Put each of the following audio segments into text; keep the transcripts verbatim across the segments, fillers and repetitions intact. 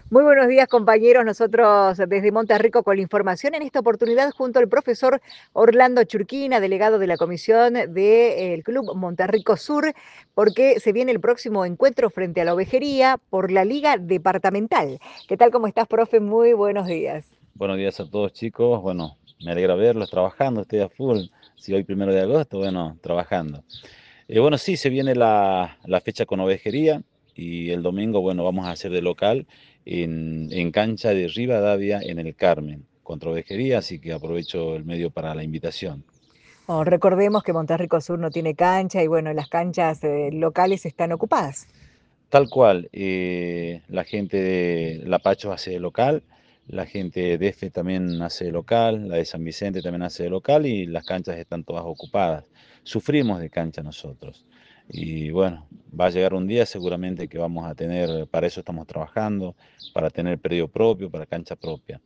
Muy buenos días, compañeros. Nosotros desde Monterrico con la información en esta oportunidad junto al profesor Orlando Churquina, delegado de la comisión del Club Monterrico Sur, porque se viene el próximo encuentro frente a la Ovejería por la Liga Departamental. ¿Qué tal? ¿Cómo estás, profe? Muy buenos días. Buenos días a todos, chicos. Bueno, me alegra verlos trabajando, estoy a full. Si hoy primero de agosto, bueno, trabajando. Eh, bueno, sí, se viene la, la fecha con Ovejería y el domingo, bueno, vamos a hacer de local en, en cancha de Rivadavia en el Carmen contra Ovejería, así que aprovecho el medio para la invitación. Oh, recordemos que Monterrico Sur no tiene cancha y bueno, las canchas eh, locales están ocupadas. Tal cual, eh, la gente de La Pacho hace de local, la gente de Efe también hace de local, la de San Vicente también hace de local y las canchas están todas ocupadas. Sufrimos de cancha nosotros. Y bueno, va a llegar un día seguramente que vamos a tener, para eso estamos trabajando, para tener predio propio, para cancha propia.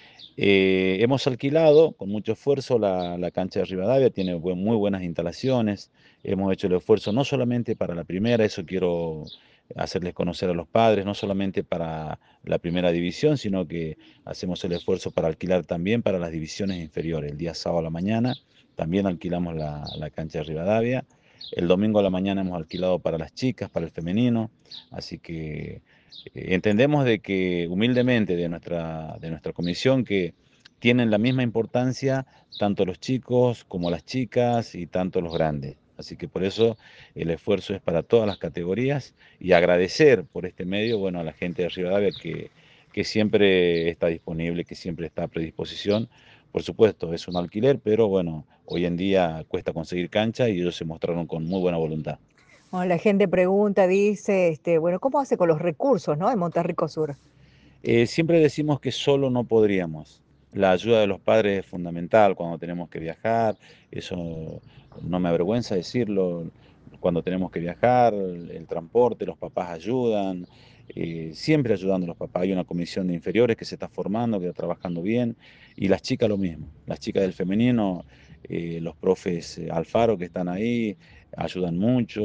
Eh, hemos alquilado con mucho esfuerzo la, la cancha de Rivadavia, tiene buen- muy buenas instalaciones. Hemos hecho el esfuerzo no solamente para la primera, eso quiero hacerles conocer a los padres, no solamente para la primera división, sino que hacemos el esfuerzo para alquilar también para las divisiones inferiores. El día sábado a la mañana también alquilamos la, la cancha de Rivadavia. El domingo a la mañana hemos alquilado para las chicas, para el femenino, así que eh, entendemos de que humildemente de nuestra, de nuestra comisión que tienen la misma importancia tanto los chicos como las chicas y tanto los grandes. Así que por eso el esfuerzo es para todas las categorías y agradecer por este medio, bueno, a la gente de Rivadavia que, que siempre está disponible, que siempre está a predisposición. Por supuesto, es un alquiler, pero bueno, hoy en día cuesta conseguir cancha y ellos se mostraron con muy buena voluntad. Bueno, la gente pregunta, dice, este, bueno, ¿cómo hace con los recursos, no, en Monterrico Sur? Eh, siempre decimos que solo no podríamos. La ayuda de los padres es fundamental cuando tenemos que viajar, eso no me avergüenza decirlo, cuando tenemos que viajar, el, el transporte, los papás ayudan, eh, siempre ayudando a los papás. Hay una comisión de inferiores que se está formando, que está trabajando bien, y las chicas lo mismo, las chicas del femenino, eh, los profes eh, Alfaro que están ahí, ayudan mucho,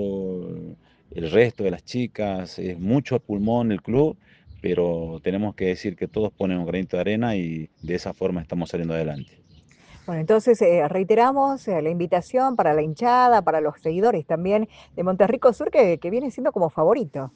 el resto de las chicas, es mucho a pulmón el club, pero tenemos que decir que todos ponen un granito de arena y de esa forma estamos saliendo adelante. Bueno, entonces eh, reiteramos eh, la invitación para la hinchada, para los seguidores también de Monterrico Sur, que, que viene siendo como favorito.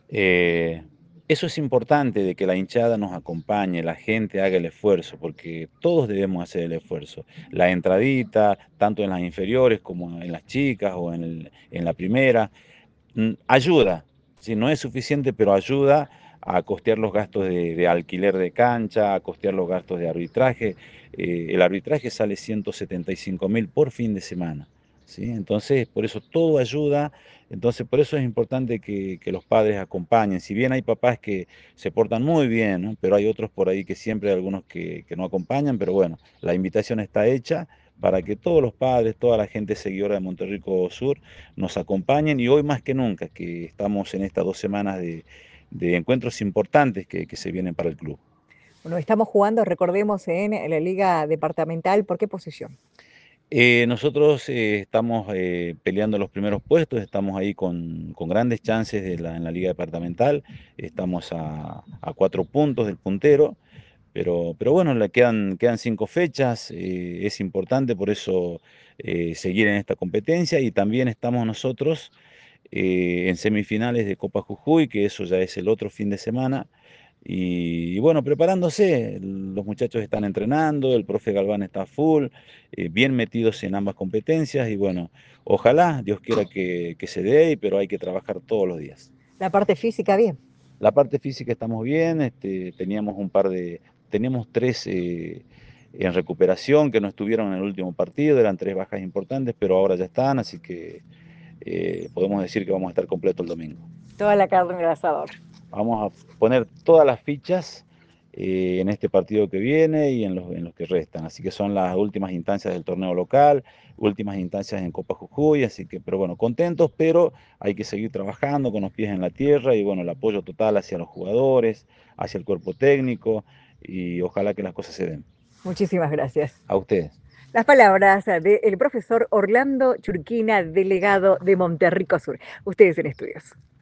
Eh, Eso es importante de que la hinchada nos acompañe, la gente haga el esfuerzo, porque todos debemos hacer el esfuerzo. La entradita, tanto en las inferiores como en las chicas o en, el- en la primera, mm, ayuda, ¿sí? No es suficiente, pero ayuda a costear los gastos de, de alquiler de cancha, a costear los gastos de arbitraje. Eh, el arbitraje sale ciento setenta y cinco mil por fin de semana, ¿sí? Entonces, por eso todo ayuda. Entonces, por eso es importante que, que los padres acompañen. Si bien hay papás que se portan muy bien, ¿no? Pero hay otros por ahí que siempre hay algunos que, que no acompañan, pero bueno, la invitación está hecha para que todos los padres, toda la gente seguidora de Monterrico Sur nos acompañen y hoy más que nunca, que estamos en estas dos semanas de, de encuentros importantes que, que se vienen para el club. Bueno, estamos jugando, recordemos, en la Liga Departamental. ¿Por qué posición? Eh, nosotros eh, estamos eh, peleando los primeros puestos, estamos ahí con, con grandes chances de la- en la liga departamental, estamos a, a cuatro puntos del puntero, pero, pero bueno, le quedan, quedan cinco fechas, eh, es importante por eso eh, seguir en esta competencia y también estamos nosotros eh, en semifinales de Copa Jujuy, que eso ya es el otro fin de semana. Y, y bueno, preparándose, los muchachos están entrenando, el profe Galván está full, eh, bien metidos en ambas competencias y bueno, ojalá, Dios quiera que, que se dé, pero hay que trabajar todos los días. La parte física, bien. La parte física estamos bien, este, teníamos un par de, teníamos tres eh, en recuperación que no estuvieron en el último partido, eran tres bajas importantes, pero ahora ya están, así que eh, podemos decir que vamos a estar completo el domingo. Toda la carne en el asador. Vamos a poner todas las fichas eh, en este partido que viene y en los, en los que restan. Así que son las últimas instancias del torneo local, últimas instancias en Copa Jujuy, así que, pero bueno, contentos, pero hay que seguir trabajando con los pies en la tierra y bueno, el apoyo total hacia los jugadores, hacia el cuerpo técnico y ojalá que las cosas se den. Muchísimas gracias. A ustedes. Las palabras del profesor Orlando Churquina, delegado de Monterrico Sur. Ustedes en estudios.